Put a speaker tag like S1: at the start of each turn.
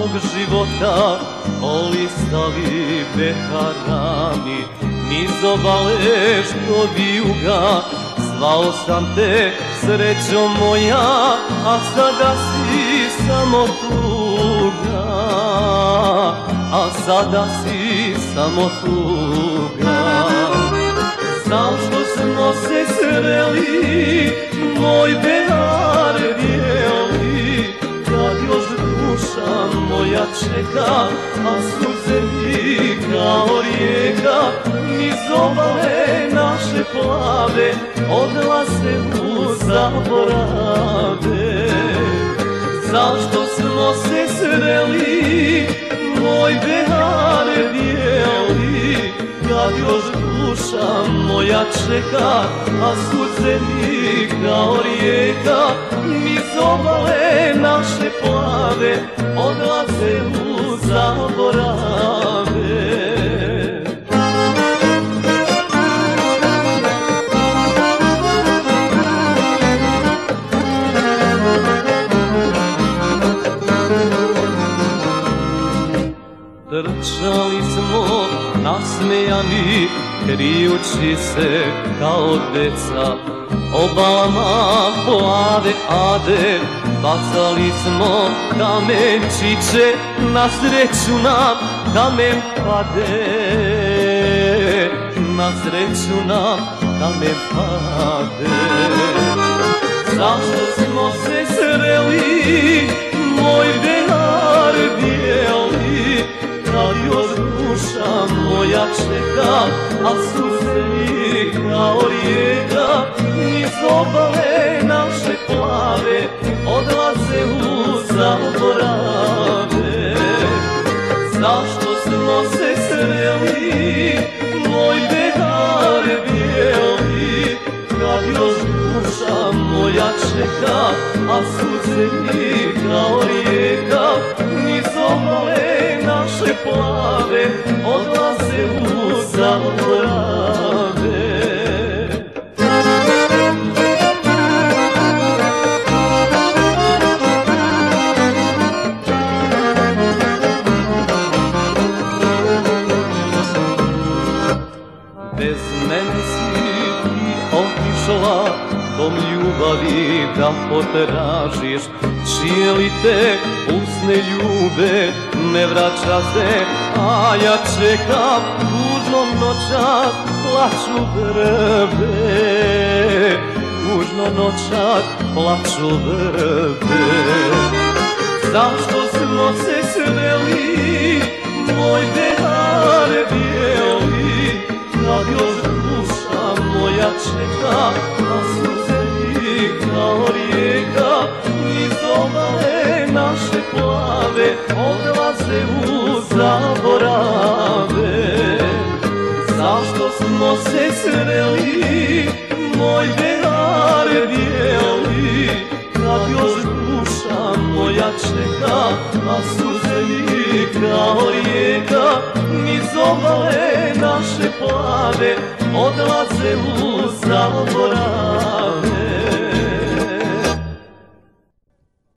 S1: života olistali beharani, niz obale što vijuga. Zvao sam te, srećo moja, a sada si samo tuga, a sada si samo tuga. Zašto smo se sreli, moj behar bijeli, kad još duša moja čeka, a suze mi kao rijeka niz obale naše plave odlaze u zaborave. Zašto smo se sreli, moj behar bijeli, kad još duša moja čeka, a suze mi kao rijeka niz obale naše plave odlaze u zaborave. Trčali smo nasmejani, krijući se kao deca, obalama plave ade, bacali smo kamenčiće, na sreću nam kamen pade, na sreću nam kamen pade. Zašto smo se sreli, moj behar bijeli, kad još duša moja čeka, a suze mi kao rijeka niz obale naše plave odlaze u zaborave. Zašto smo se sreli, moj behar bijeli, kad još duša moja čeka, a suze mi kao rijeka niz obale naše plave odlaze u zaborave. Bez mene si ti otišla, dom ljubavi da potražiš, čije li te usne ljube, ne vraća se, a ja čekam tužno noćas, plaču vrbe, tužno noćas, plaču vrbe. Zašto smo se sreli, moj behar bijeli, kad još duša moja čeka, a suze mi kao rijeka niz obale naše plave odlaze u zaborave. Zašto smo se sreli, moj behar bijeli, kad još duša moja čeka, a suze mi kao rijeka niz obale naše plave odlaze u zaborave.